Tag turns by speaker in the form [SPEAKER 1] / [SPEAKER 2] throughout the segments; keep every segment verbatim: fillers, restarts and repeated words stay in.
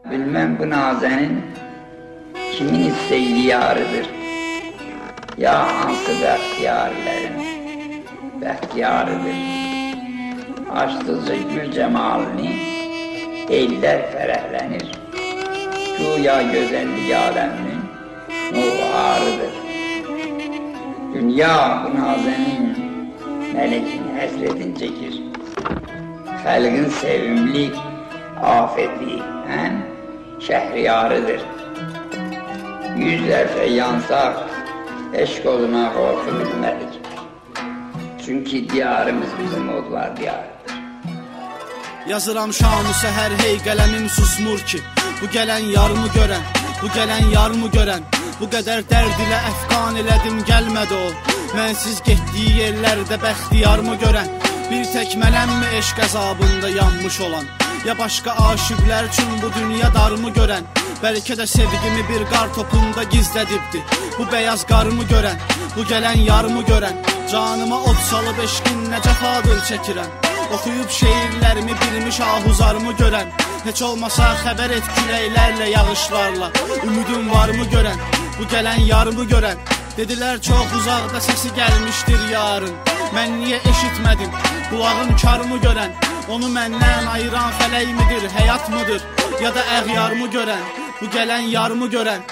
[SPEAKER 1] Bilmem bu nazenin kimin isteyli yarıdır. Ya hansı bəxtiyarlərin bəxtiyarıdır. Açdıqca gül cəmalini ellər fərəhlənir. Güya gözəllik aləminin nuharıdır. Dünya bu nazenin mələkin həsretin çəkir. Xəlqin sevimli afeti həm şəhriyarıdır. Yüzlərcə yansaq eşq oluna qorxu bilmədik. Çünki diyarımız bizim odlar diyarıdır.
[SPEAKER 2] Yazıram şamı səhər hey qələmim susmur ki. Bu gələn yarımı görən, bu gələn yarımı görən. Bu qədər dərd ilə əfqan elədim gəlmədi o. Mənsiz getdiyi yerlərdə bəxtiyarımı görən. Bir tək mənəmmi eşq əzabında yanmış olan. Ya başqa aşıqlər üçün bu dünya darımı görən. Bəlkə də sevgimi bir qar topunda gizlədibdi. Bu bəyaz qarımı görən, bu gələn yarımı görən. Canıma od salıb eşqin nə cəfadır çəkirəm. Oxuyub şeirlərimi bilmiş ahuzarımı görən. Heç olmasa xəbər et küləklərlə, yağışlarla. Ümidim varımı görən, bu gələn yarımı görən. Dedilər çox uzaqda səsi gəlmişdir yarın. Mən niyə eşitmədim, qulağım karımı görən. Onu məndən ayıran fələk midir, həyat mıdır, ya da əğyarımı görən. Bu gələn yarımı görən.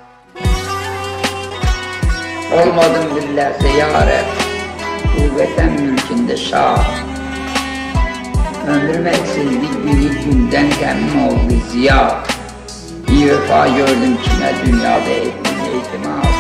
[SPEAKER 1] Olmadım billərsə yarə, bu vətən mülkündə şah. Ömrüm eksildi biri gündən qəmim oldu ziya. Bir vefa gördüm kimə dünyada etdim ehtimal.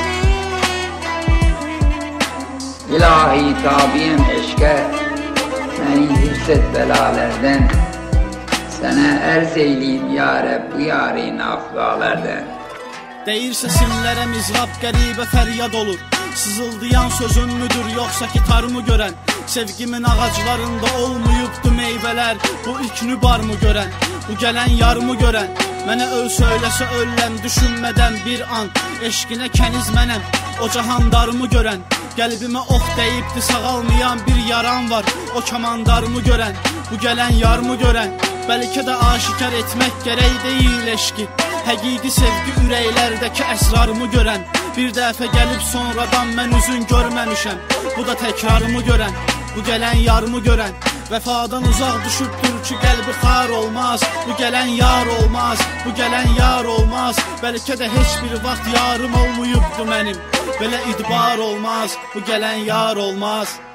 [SPEAKER 1] İlahi tabiyem eşqə, məni hirset bəlalərdən. Sənə ərz eyliyim yarə bu yarin afqalərdən.
[SPEAKER 2] Deyir səsimlərə mizrab qəribə fəryad olur. Sızıldayan sözün müdür yoxsa ki tarımı görən. Sevgimin ağaclarında olmayıbdı meyvələr. Bu iknü barmı görən, bu gələn yarımı görən. Mənə öl söyləsə ölləm düşünmədən bir an. Eşqinə kəniz mənəm, o cahandarımı görən. Qəlbimə ox deyibdi sağalmayan bir yaram var. O kamandarımı görən, bu gələn yarımı görən. Bəlkə də aşikar etmək gərək deyil eşqi. Həqiqi sevgi ürəklərdəki əsrarımı görən. Bir dəfə gəlib sonradan mən üzün görməmişəm. Bu da təkrarımı görən, bu gələn yarımı görən. Vəfadan uzaq düşübdür ki qəlbi xar olmaz. Bu gələn yar olmaz, bu gələn yar olmaz. Bəlkə də heç bir vaxt yarım olmayıbdı mənim. Belə idbar olmaz, bu gələn yar olmaz.